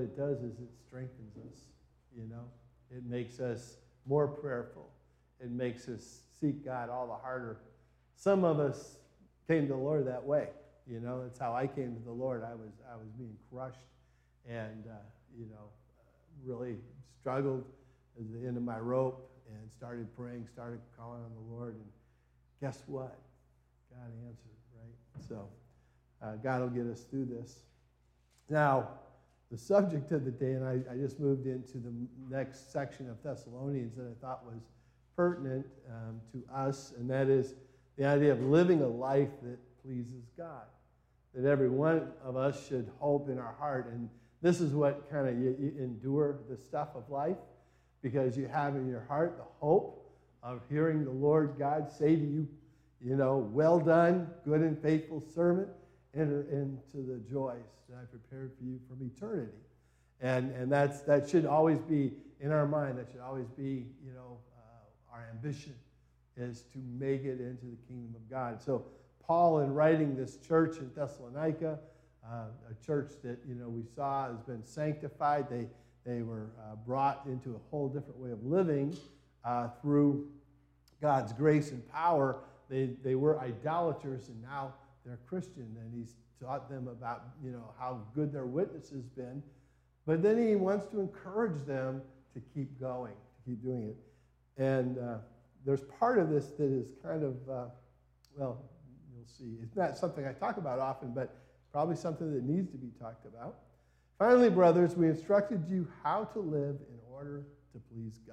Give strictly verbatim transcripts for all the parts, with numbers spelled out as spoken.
it does is it strengthens us, you know. It makes us more prayerful. It makes us seek God all the harder. Some of us came to the Lord that way, you know. That's how I came to the Lord. I was I was being crushed and, uh, you know, uh, really struggled at the end of my rope and started praying, started calling on the Lord. And guess what? God answered, right? So uh, God will get us through this. Now, the subject of the day, and I, I just moved into the next section of Thessalonians that I thought was pertinent um, to us, and that is the idea of living a life that pleases God. That every one of us should hope in our heart, and this is what kind of you, you endure the stuff of life, because you have in your heart the hope of hearing the Lord God say to you, you know, well done, good and faithful servant, enter into the joys that I prepared for you from eternity. And and that's that should always be in our mind. That should always be, you know, uh, our ambition is to make it into the kingdom of God. So Paul, in writing this church in Thessalonica, uh, a church that, you know, we saw has been sanctified. They they were uh, brought into a whole different way of living uh, through God's grace and power. They they were idolaters, and now they're Christian, and he's taught them about, you know, how good their witness has been. But then he wants to encourage them to keep going, to keep doing it. And uh, there's part of this that is kind of, uh, well, you'll see. It's not something I talk about often, but probably something that needs to be talked about. Finally, brothers, we instructed you how to live in order to please God,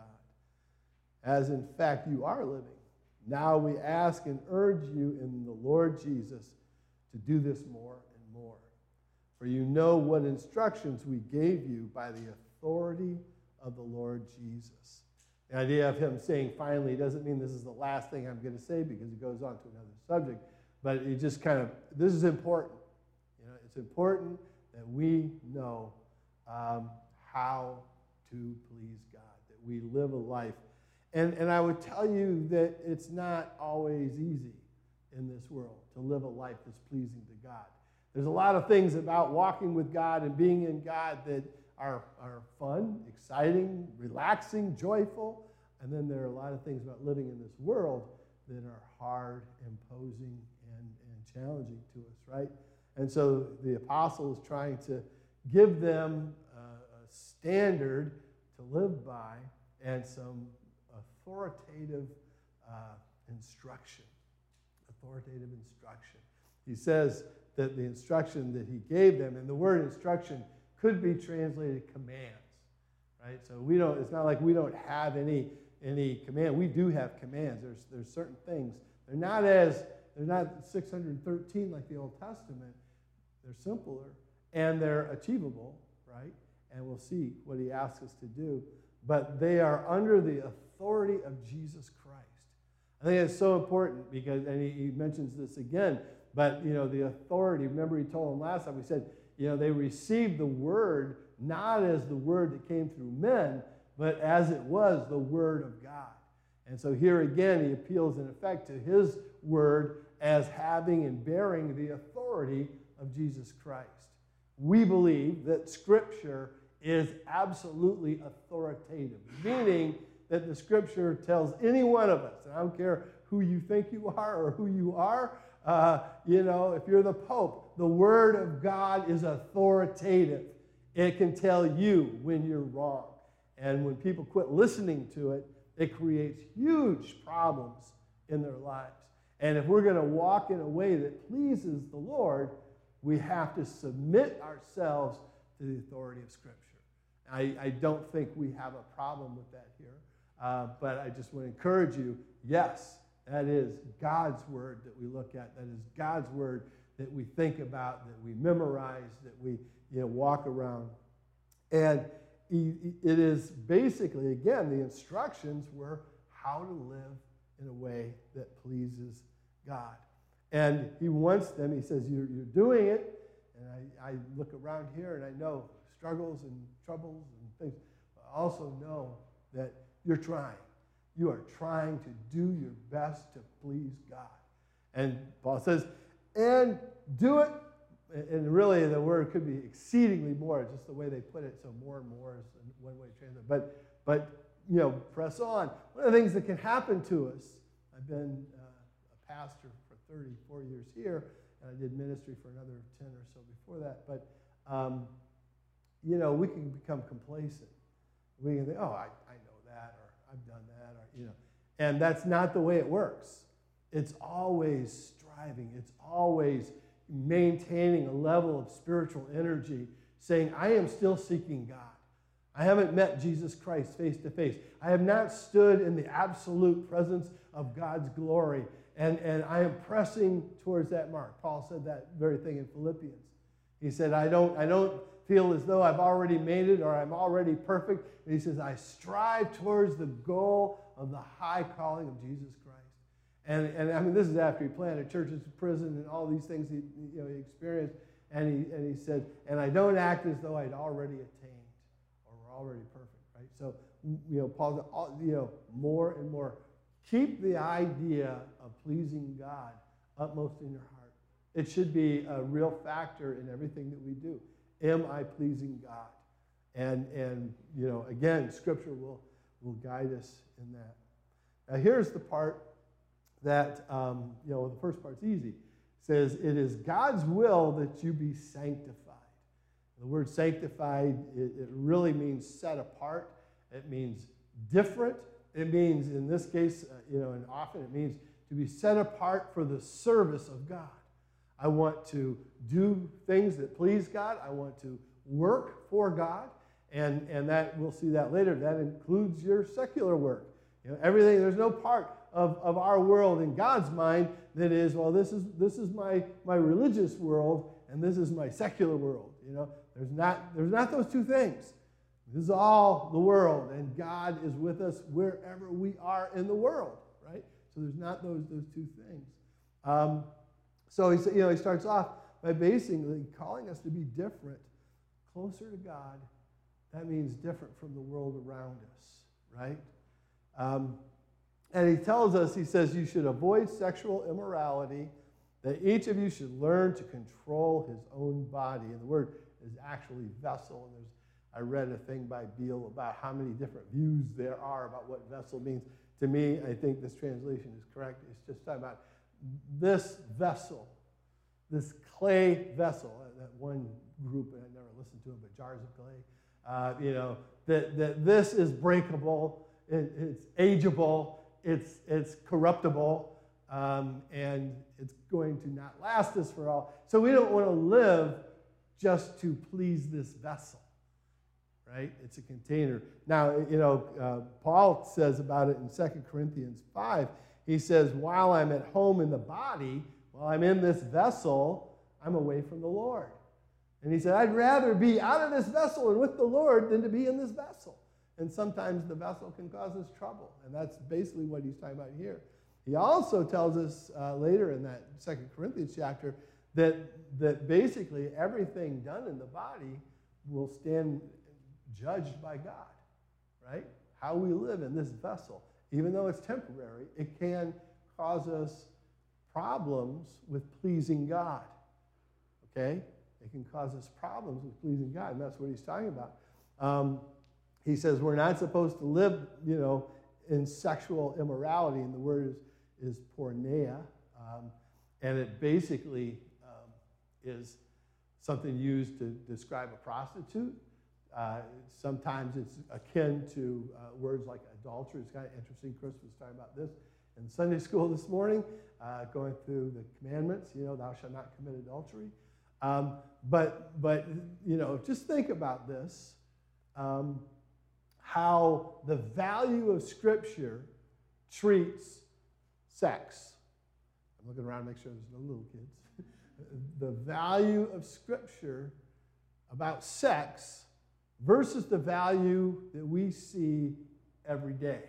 as in fact you are living. Now we ask and urge you in the Lord Jesus to do this more and more. For you know what instructions we gave you by the authority of the Lord Jesus. The idea of him saying finally doesn't mean this is the last thing I'm going to say, because it goes on to another subject. But it just kind of, this is important. You know, it's important that we know um, how to please God, that we live a life. And, and I would tell you that it's not always easy in this world to live a life that's pleasing to God. There's a lot of things about walking with God and being in God that are, are fun, exciting, relaxing, joyful. And then there are a lot of things about living in this world that are hard, imposing, and, and challenging to us, right? And so the apostle is trying to give them a, a standard to live by and some authoritative uh, instruction. Authoritative instruction. He says that the instruction that he gave them, and the word instruction could be translated commands, right? So we don't. It's not like we don't have any any command. We do have commands. There's there's certain things. They're not as they're not six hundred thirteen like the Old Testament. They're simpler and they're achievable, right? And we'll see what he asks us to do. But they are under the authority of Jesus Christ. I think it's so important because, and he, he mentions this again, but, you know, the authority, remember he told them last time, he said, you know, they received the word not as the word that came through men, but as it was the word of God. And so here again, he appeals in effect to his word as having and bearing the authority of Jesus Christ. We believe that Scripture is absolutely authoritative, meaning that the Scripture tells any one of us, and I don't care who you think you are or who you are, uh, you know, if you're the Pope, the Word of God is authoritative. It can tell you when you're wrong. And when people quit listening to it, it creates huge problems in their lives. And if we're going to walk in a way that pleases the Lord, we have to submit ourselves to the authority of Scripture. I, I don't think we have a problem with that here. Uh, but I just want to encourage you, yes, that is God's word that we look at. That is God's word that we think about, that we memorize, that we you know, walk around. And it is basically, again, the instructions were how to live in a way that pleases God. And he wants them, he says, you're, you're doing it. And I, I look around here and I know struggles and troubles and things. But I also know that you're trying. You are trying to do your best to please God. And Paul says, and do it and really the word could be exceedingly more, just the way they put it, so more and more is one way to translate. But, but you know, press on. One of the things that can happen to us, I've been uh, a pastor for thirty-four years here, and I did ministry for another ten or so before that, but, um, you know, we can become complacent. We can think, oh, I, I know that, or I've done that, or, you know. And that's not the way it works. It's always striving. It's always maintaining a level of spiritual energy, saying, I am still seeking God. I haven't met Jesus Christ face to face. I have not stood in the absolute presence of God's glory, and, and I am pressing towards that mark. Paul said that very thing in Philippians. He said, I don't, I don't feel as though I've already made it or I'm already perfect. And he says, I strive towards the goal of the high calling of Jesus Christ. And, and I mean, this is after he planted churches, prison, and all these things he, you know, he experienced. And he, and he said, and I don't act as though I'd already attained or were already perfect, right? So, you know, Paul, you know, more and more. Keep the idea of pleasing God upmost in your heart. It should be a real factor in everything that we do. Am I pleasing God? And, and you know, again, Scripture will, will guide us in that. Now, here's the part that, um, you know, the first part's easy. It says, it is God's will that you be sanctified. The word sanctified, it, it really means set apart. It means different. It means, in this case, uh, you know, and often it means to be set apart for the service of God. I want to do things that please God. I want to work for God. And, and that, we'll see that later, that includes your secular work. You know, everything, there's no part of, of our world in God's mind that is, well, this is this is my, my religious world and this is my secular world. You know, there's not there's not those two things. This is all the world, and God is with us wherever we are in the world, right? So there's not those those two things. Um, so he you know he starts off by basically calling us to be different, closer to God. That means different from the world around us, right? Um, and he tells us, he says, you should avoid sexual immorality, that each of you should learn to control his own body. And the word is actually vessel. And there's, I read a thing by Beale about how many different views there are about what vessel means. To me, I think this translation is correct. It's just talking about this vessel, this clay vessel. That one group, and I never listened to it, but jars of clay. Uh, you know, that, that this is breakable, it, it's ageable, it's, it's corruptible, um, and it's going to not last us for all. So we don't want to live just to please this vessel, right? It's a container. Now, you know, uh, Paul says about it in Second Corinthians five. He says, while I'm at home in the body, while I'm in this vessel, I'm away from the Lord. And he said, I'd rather be out of this vessel and with the Lord than to be in this vessel. And sometimes the vessel can cause us trouble. And that's basically what he's talking about here. He also tells us uh, later in that Second Corinthians chapter that, that basically everything done in the body will stand judged by God, right? How we live in this vessel. Even though it's temporary, it can cause us problems with pleasing God, okay? It can cause us problems with pleasing God, and that's what he's talking about. Um, he says we're not supposed to live, you know, in sexual immorality, and the word is, is porneia, um, and it basically um, is something used to describe a prostitute. Uh, sometimes it's akin to uh, words like adultery. It's kind of interesting. Chris was talking about this in Sunday school this morning, uh, going through the commandments. You know, thou shalt not commit adultery. Um, but, but, you know, just think about this, um, how the value of Scripture treats sex. I'm looking around to make sure there's no little kids. The value of Scripture about sex versus the value that we see every day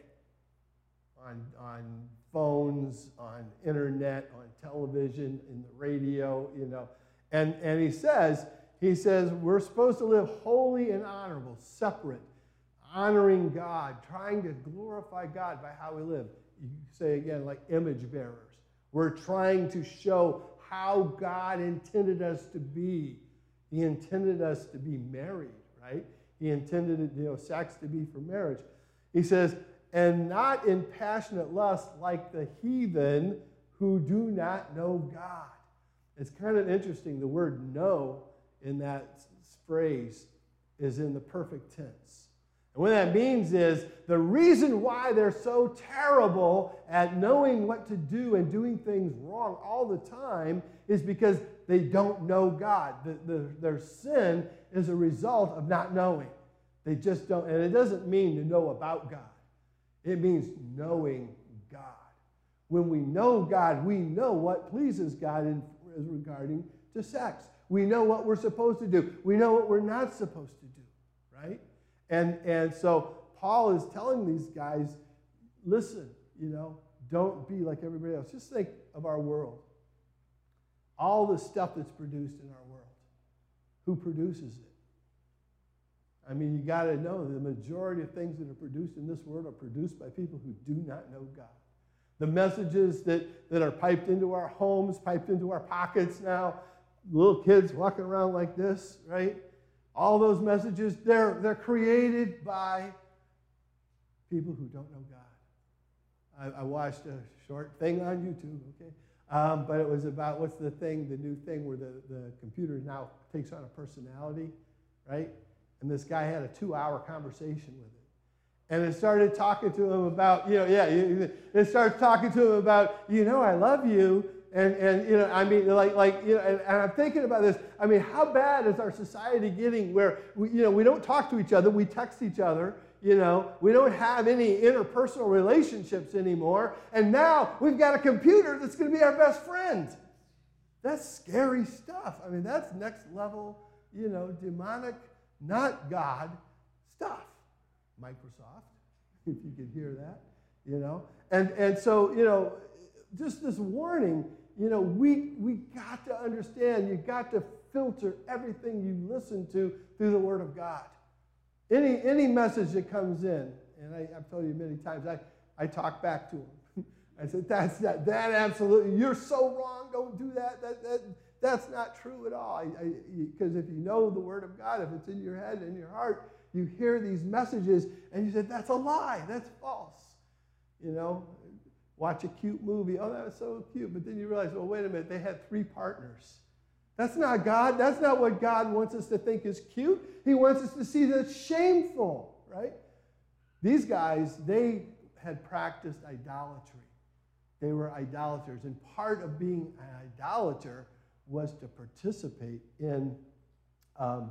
on, on phones, on internet, on television, in the radio, you know. And, and he says, he says, we're supposed to live holy and honorable, separate, honoring God, trying to glorify God by how we live. You say again, like image bearers. We're trying to show how God intended us to be. He intended us to be married, right? He intended it, you know, sex to be for marriage. He says, and not in passionate lust like the heathen who do not know God. It's kind of interesting. The word know in that phrase is in the perfect tense. And what that means is the reason why they're so terrible at knowing what to do and doing things wrong all the time is because they don't know God. The, the, their sin is a result of not knowing. They just don't. And it doesn't mean to know about God. It means knowing God. When we know God, we know what pleases God in, as regarding to sex. We know what we're supposed to do. We know what we're not supposed to do, right? And, and so Paul is telling these guys, listen, you know, don't be like everybody else. Just think of our world. All the stuff that's produced in our world. Who produces it? I mean, you got to know the majority of things that are produced in this world are produced by people who do not know God. The messages that, that are piped into our homes, piped into our pockets now, little kids walking around like this, right? All those messages, they're, they're created by people who don't know God. I, I watched a short thing on YouTube, okay? Um, but it was about, what's the thing, the new thing where the, the computer now takes on a personality, right? And this guy had a two-hour conversation with it. And it started talking to him about, you know, yeah, it started talking to him about, you know, I love you. And, and you know, I mean, like, like you know, and, and I'm thinking about this. I mean, how bad is our society getting where, we, you know, we don't talk to each other, we text each other, you know, we don't have any interpersonal relationships anymore. And now we've got a computer that's going to be our best friend. That's scary stuff. I mean, that's next level, you know, demonic, not God stuff. Microsoft, if you could hear that, you know. And, and so, you know, just this warning, you know, we, we got to understand, you got to filter everything you listen to through the Word of God. Any, any message that comes in, and I, I've told you many times, I, I talk back to them. I said, that's that, that absolutely, you're so wrong, don't do that, that, that that's not true at all. Because if you know the Word of God, if it's in your head and in your heart, you hear these messages and you say, that's a lie, that's false. You know, watch a cute movie, oh, that was so cute. But then you realize, well, wait a minute, they had three partners. That's not God. That's not what God wants us to think is cute. He wants us to see that it's shameful, right? These guys, they had practiced idolatry. They were idolaters. And part of being an idolater was to participate in um,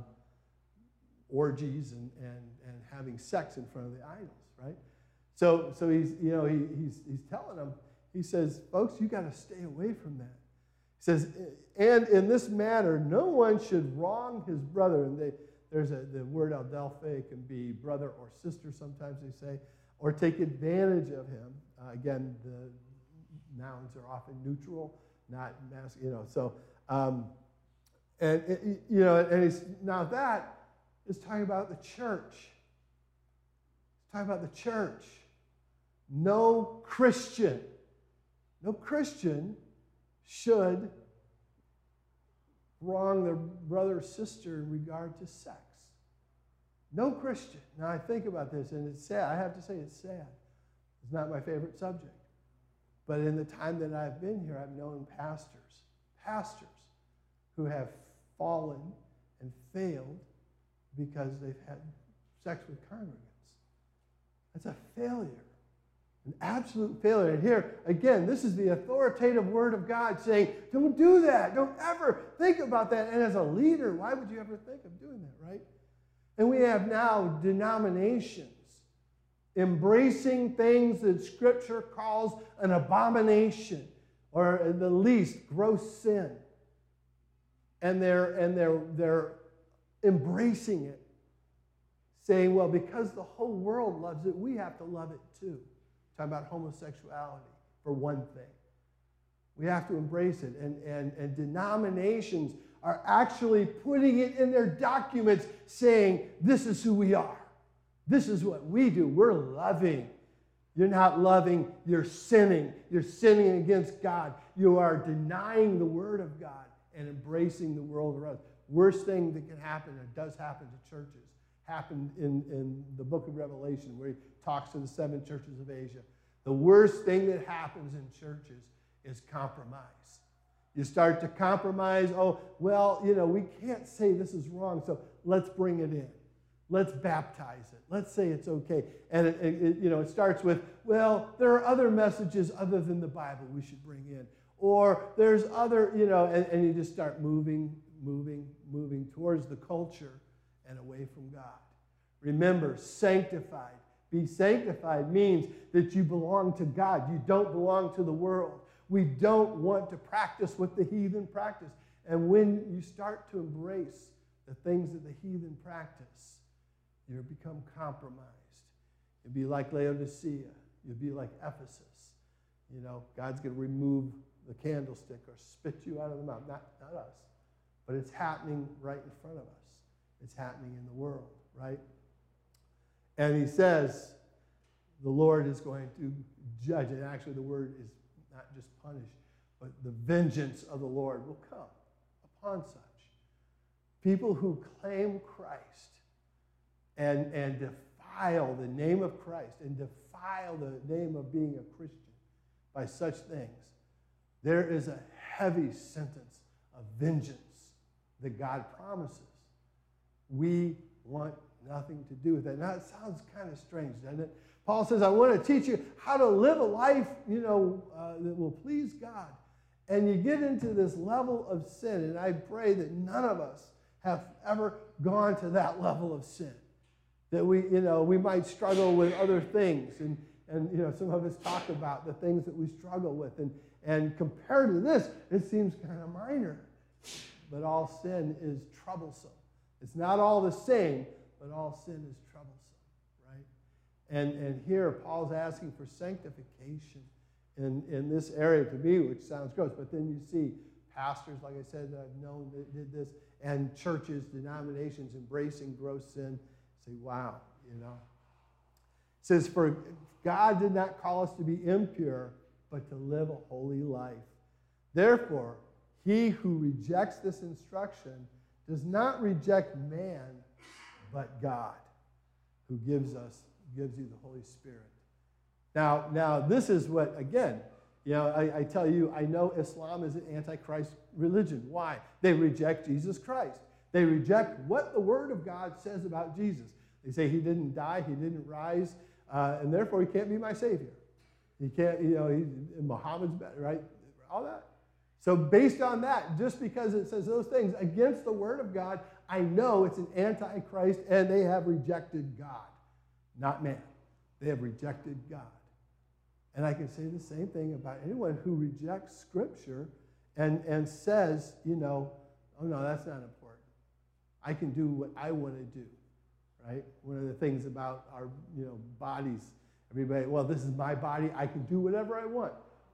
orgies and, and, and having sex in front of the idols, right? So, so he's, you know, he, he's, he's telling them, he says, folks, you got to stay away from that. He says, and in this matter, no one should wrong his brother. And they, there's a, the word adelphe can be brother or sister, sometimes they say, or take advantage of him. Uh, again, the nouns are often neutral, not masculine, you know. So, um, and, it, you know, and he's, now that is talking about the church. It's talking about the church. No Christian, no Christian should wrong their brother or sister in regard to sex. No Christian. Now I think about this, and it's sad. I have to say it's sad. It's not my favorite subject. But in the time that I've been here, I've known pastors, pastors who have fallen and failed because they've had sex with congregants. That's a failure, an absolute failure. And here, again, this is the authoritative Word of God saying, don't do that. Don't ever think about that. And as a leader, why would you ever think of doing that, right? And we have now denominations embracing things that Scripture calls an abomination, or at the least gross sin. And they're, and they're, they're embracing it, saying, well, because the whole world loves it, we have to love it too. Talking about homosexuality, for one thing. We have to embrace it. And, and, and denominations are actually putting it in their documents, saying, this is who we are. This is what we do. We're loving. You're not loving, you're sinning. You're sinning against God. You are denying the Word of God and embracing the world around us. Worst thing that can happen, and does happen to churches, happened in, in the book of Revelation where he talks to the seven churches of Asia. The worst thing that happens in churches is compromise. You start to compromise, oh, well, you know, we can't say this is wrong, so let's bring it in. Let's baptize it. Let's say it's okay. And, it, it, you know, it starts with, well, there are other messages other than the Bible we should bring in. Or there's other, you know, and, and you just start moving, moving, moving towards the culture and away from God. Remember, sanctified. Be sanctified means that you belong to God. You don't belong to the world. We don't want to practice what the heathen practice. And when you start to embrace the things that the heathen practice, you'll become compromised. You'll be like Laodicea. You'll be like Ephesus. You know, God's going to remove the candlestick or spit you out of the mouth. Not, not us. But it's happening right in front of us. It's happening in the world, right? And he says the Lord is going to judge. And actually the word is not just punish, but the vengeance of the Lord will come upon such. People who claim Christ and, and defile the name of Christ and defile the name of being a Christian by such things, there is a heavy sentence of vengeance that God promises. We want nothing to do with that. Now, it sounds kind of strange, doesn't it? Paul says, I want to teach you how to live a life, you know, uh, that will please God. And you get into this level of sin, and I pray that none of us have ever gone to that level of sin. That we, you know, we might struggle with other things, and, and you know, some of us talk about the things that we struggle with. And, and compared to this, it seems kind of minor. But all sin is troublesome. It's not all the same, but all sin is troublesome, right? And, and here, Paul's asking for sanctification in, in this area to me, which sounds gross. But then you see pastors, like I said, that I've known that did this, and churches, denominations embracing gross sin. Say, wow, you know. It says, for God did not call us to be impure, but to live a holy life. Therefore, he who rejects this instruction does not reject man, but God, who gives us, gives you the Holy Spirit. Now, now this is what, again, you know, I, I tell you, I know Islam is an antichrist religion. Why? They reject Jesus Christ. They reject what the Word of God says about Jesus. They say he didn't die, he didn't rise, uh, and therefore he can't be my Savior. He can't, you know, he, Muhammad's better, right? All that. So based on that, just because it says those things against the Word of God, I know it's an antichrist, and they have rejected God, not man. They have rejected God. And I can say the same thing about anyone who rejects Scripture and, and says, you know, oh, no, that's not important. I can do what I want to do, right? One of the things about our, you know, bodies, everybody, well, this is my body. I can do whatever I want.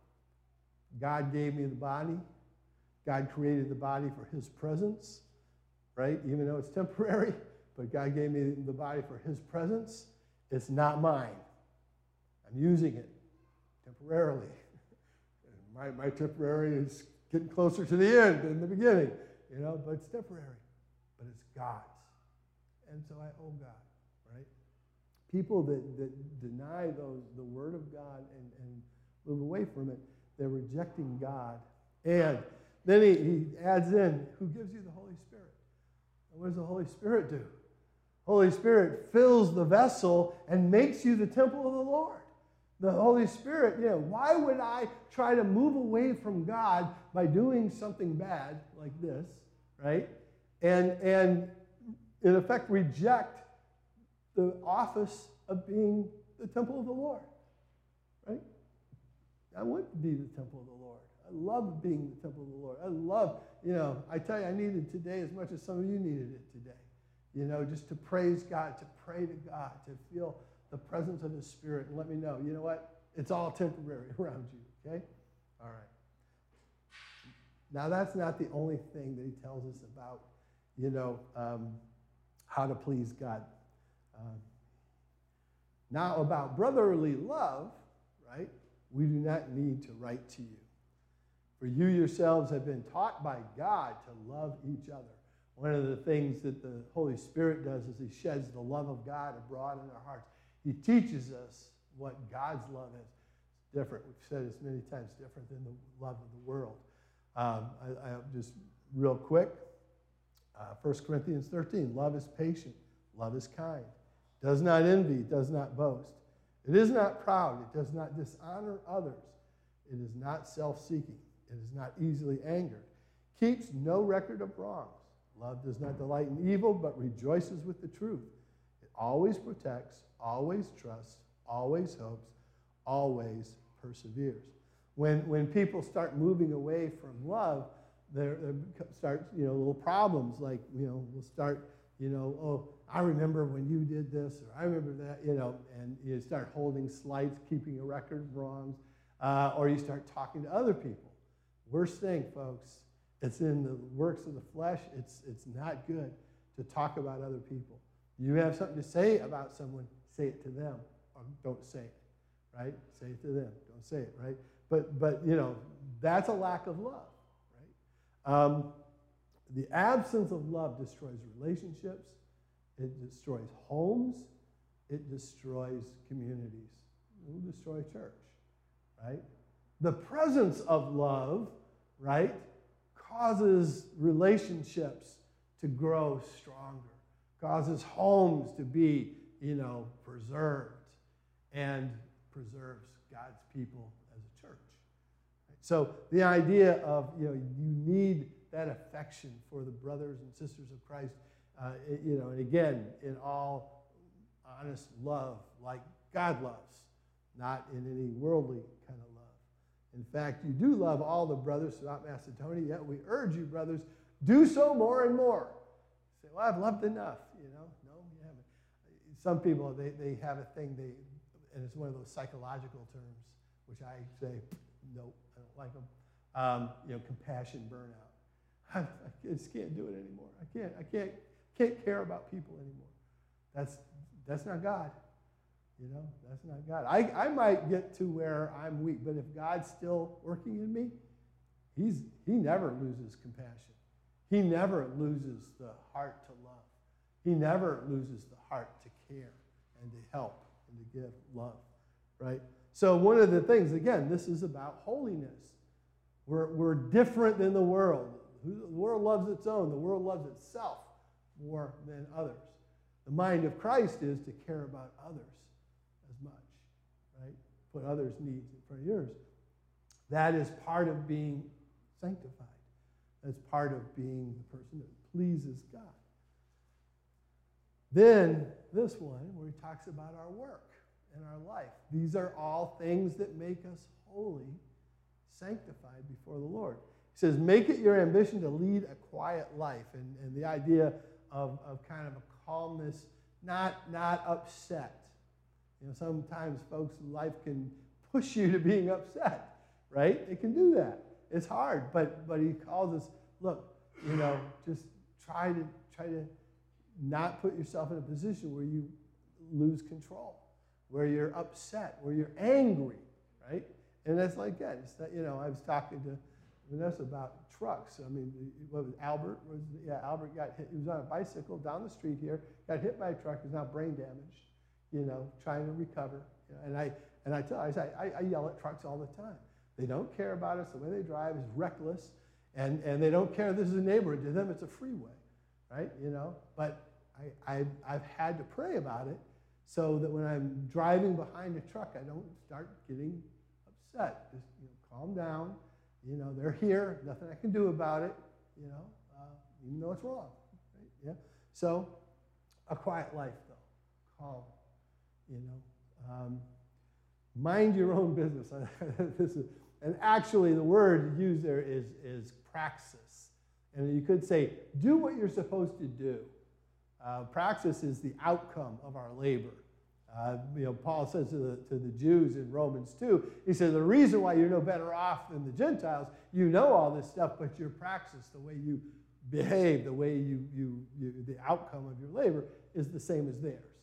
God gave me the body. God created the body for his presence, right? Even though it's temporary, but God gave me the body for his presence. It's not mine. I'm using it temporarily. My, my temporary is getting closer to the end than the beginning, you know, but it's temporary. But it's God's. And so I owe God, right? People that, that deny those, the Word of God and, and move away from it, they're rejecting God. And then he, he adds in, who gives you the Holy Spirit? And what does the Holy Spirit do? Holy Spirit fills the vessel and makes you the temple of the Lord. The Holy Spirit, you know, why would I try to move away from God by doing something bad like this, right? And, and in effect, reject the office of being the temple of the Lord, right? I want to be the temple of the Lord. I love being the temple of the Lord. I love, you know, I tell you, I needed today as much as some of you needed it today. You know, just to praise God, to pray to God, to feel the presence of his Spirit and let me know, you know what? It's all temporary around you, okay? All right. Now, that's not the only thing that he tells us about, you know, um, how to please God. Um, Now about brotherly love, right, we do not need to write to you. For you yourselves have been taught by God to love each other. One of the things that the Holy Spirit does is he sheds the love of God abroad in our hearts. He teaches us what God's love is. It's different. We've said this many times, different than the love of the world. Um, I, I just real quick, uh, First Corinthians thirteen, love is patient, love is kind, does not envy, does not boast. It is not proud, it does not dishonor others. It is not self-seeking, it is not easily angered, keeps no record of wrongs. Love does not delight in evil, but rejoices with the truth. It always protects, always trusts, always hopes, always perseveres. When, when people start moving away from love, there, there start, you know, little problems like, you know, we'll start, you know, oh, I remember when you did this, or I remember that, you know, and you start holding slights, keeping a record of wrongs, uh, or you start talking to other people. Worst thing, folks, it's in the works of the flesh. It's, it's not good to talk about other people. You have something to say about someone, say it to them, or don't say it, right? Say it to them, don't say it, right? But, but you know, that's a lack of love, right? Um, the absence of love destroys relationships. It destroys homes. It destroys communities. It will destroy church, right? The presence of love, right, causes relationships to grow stronger, causes homes to be, you know, preserved, and preserves God's people as a church. Right? So the idea of, you know, you need that affection for the brothers and sisters of Christ, uh, you know, and again, in all honest love, like God loves, not in any worldly kind of love. In fact, you do love all the brothers throughout Macedonia, yet we urge you, brothers, do so more and more. You say, well, I've loved enough, you know. No, you haven't. Some people, they, they have a thing, they, and it's one of those psychological terms, which I say, nope, I don't like them. Um, you know, compassion burnout. I, I just can't do it anymore. I can't, I can't, can't care about people anymore. That's, that's not God. You know, that's not God. I, I might get to where I'm weak, but if God's still working in me, he's, he never loses compassion. He never loses the heart to love. He never loses the heart to care and to help and to give love, right? So one of the things, again, this is about holiness. We're, we're different than the world. The world loves its own. The world loves itself more than others. The mind of Christ is to care about others as much, right? Put others' needs in front of yours. That is part of being sanctified. That's part of being the person that pleases God. Then this one, where he talks about our work and our life. These are all things that make us holy, sanctified before the Lord. He says, make it your ambition to lead a quiet life. And, and the idea of, of kind of a calmness, not, not upset. You know, sometimes, folks, life can push you to being upset, right? It can do that. It's hard, but but he calls us, look, you know, just try to try to not put yourself in a position where you lose control, where you're upset, where you're angry, right? And that's like that. It's not, you know, I was talking to Vanessa about trucks. I mean, what was Albert? Was yeah, Albert got hit. He was on a bicycle down the street here, got hit by a truck. He's now brain damaged. You know, trying to recover. You know, and I and I tell I, say, I I yell at trucks all the time. They don't care about us. The way they drive is reckless, and and they don't care. This is a neighborhood. To them, it's a freeway, right? You know. But I I I've had to pray about it so that when I'm driving behind a truck, I don't start getting upset. Just you know, calm down. You know, they're here. Nothing I can do about it. You know, uh, even though it's wrong. Right? Yeah. So, a quiet life, though, calm. You know, um, mind your own business. This is, and actually, the word used there is is praxis, and you could say, do what you're supposed to do. Uh, praxis is the outcome of our labor. Uh, you know, Paul says to the, to the Jews in Romans two, he says, the reason why you're no better off than the Gentiles, you know all this stuff, but your praxis, the way you behave, the way you, you, you the outcome of your labor is the same as theirs.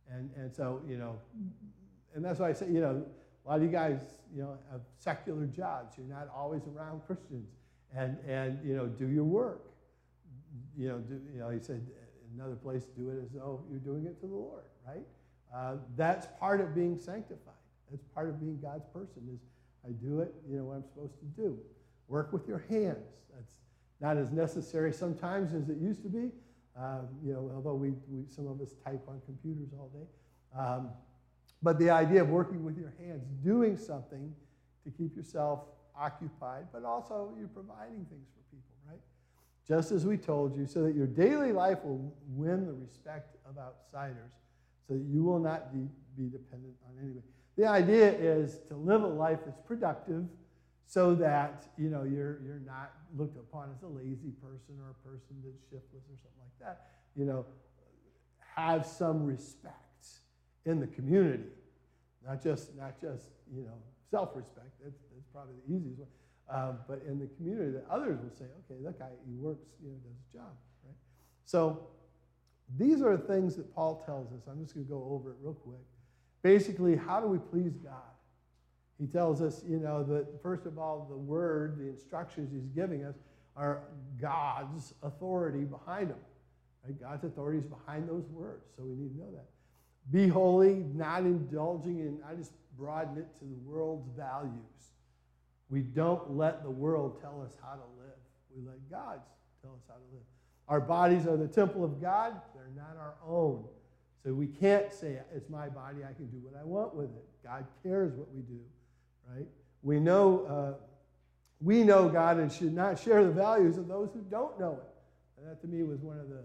And, and so, you know, and that's why I say, you know, a lot of you guys, you know, have secular jobs. You're not always around Christians. And, and you know, do your work. You know, do, you know, he said in another place, do it as though you're doing it to the Lord, right? Uh, that's part of being sanctified. That's part of being God's person is I do it, you know, what I'm supposed to do. Work with your hands. That's not as necessary sometimes as it used to be. Um, you know, although we, we, some of us type on computers all day. Um, but the idea of working with your hands, doing something to keep yourself occupied, but also you're providing things for people, right? Just as we told you, so that your daily life will win the respect of outsiders, so that you will not be, be dependent on anybody. The idea is to live a life that's productive, so that you know you're you're not looked upon as a lazy person or a person that's shiftless or something like that. You know, have some respect in the community, not just not just you know self-respect. That's, that's probably the easiest one. Um, but in the community, that others will say, okay, that guy he works, you know, does his job, right? So these are things that Paul tells us. I'm just going to go over it real quick. Basically, how do we please God? He tells us, you know, that first of all, the word, the instructions he's giving us are God's authority behind them. Right? God's authority is behind those words, so we need to know that. Be holy, not indulging in, I just broaden it to the world's values. We don't let the world tell us how to live. We let God tell us how to live. Our bodies are the temple of God. They're not our own. So we can't say, it's my body, I can do what I want with it. God cares what we do, right? We know, uh, we know God and should not share the values of those who don't know it. And that to me was one of the,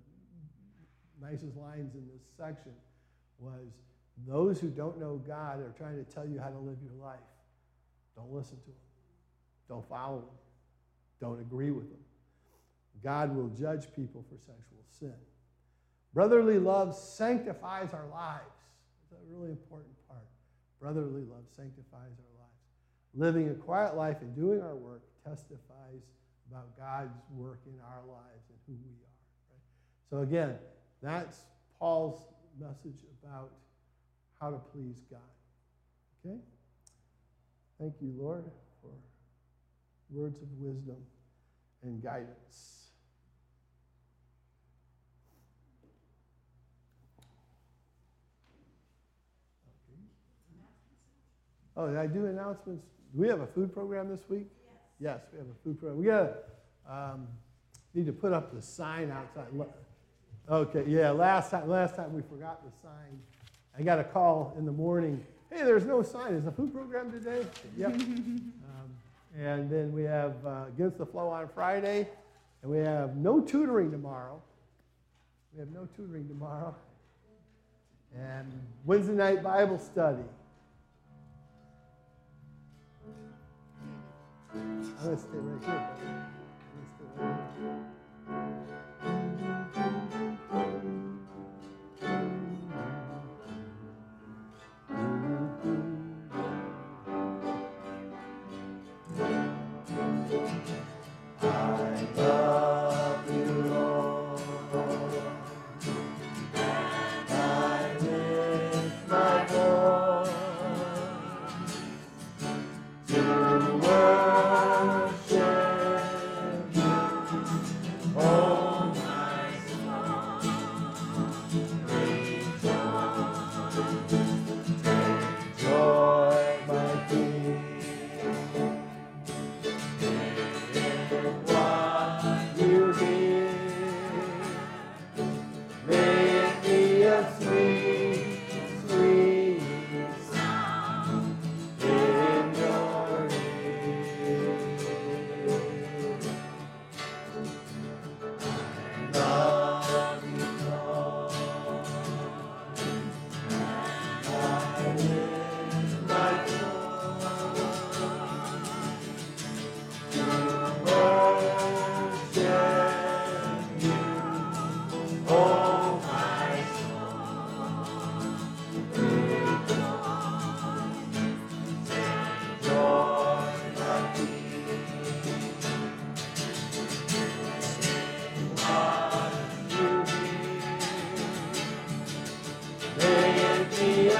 the nicest lines in this section, was those who don't know God are trying to tell you how to live your life. Don't listen to them. Don't follow them. Don't agree with them. God will judge people for sexual sin. Brotherly love sanctifies our lives. That's a really important part. Brotherly love sanctifies our lives. Living a quiet life and doing our work testifies about God's work in our lives and who we are. Right? So again, that's Paul's message about how to please God. Okay? Thank you, Lord, for words of wisdom and guidance. Oh, did I do announcements? Do we have a food program this week? Yes. Yes, we have a food program. We got um, need to put up the sign outside. Okay, yeah, last time, last time we forgot the sign. I got a call in the morning. Hey, there's no sign. Is the food program today? Yep. um, and then we have uh, Against the Flow on Friday. And we have no tutoring tomorrow. We have no tutoring tomorrow. And Wednesday night Bible study. I'm going to stay right here. I'm going to stay right here.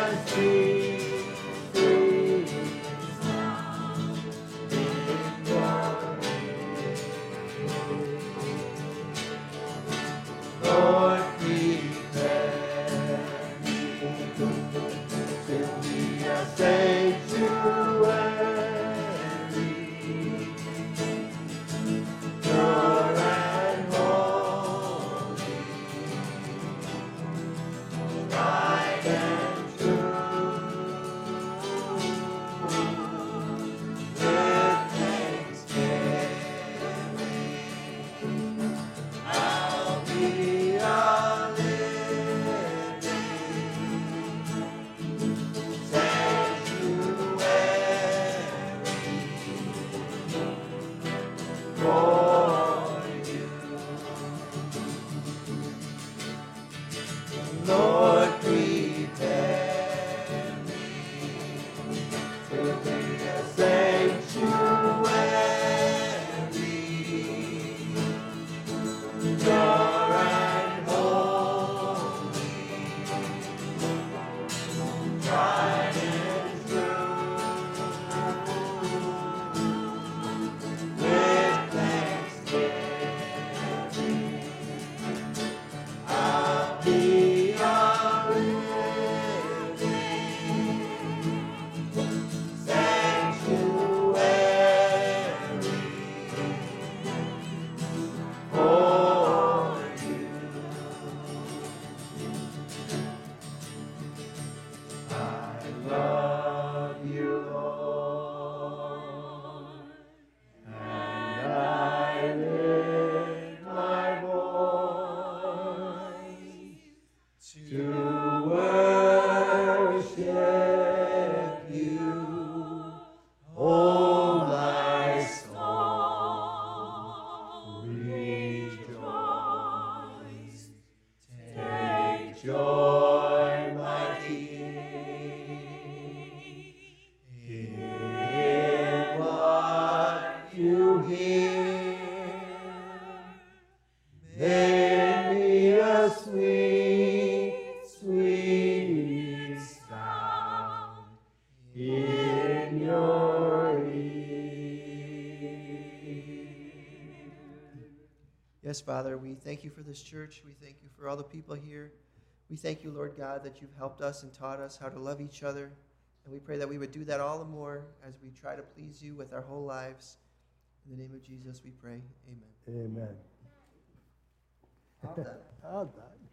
Yes, Father, we thank you for this church. We thank you for all the people here. We thank you, Lord God, that you've helped us and taught us how to love each other. And we pray that we would do that all the more as we try to please you with our whole lives. In the name of Jesus, we pray. Amen. Amen. All done. All done.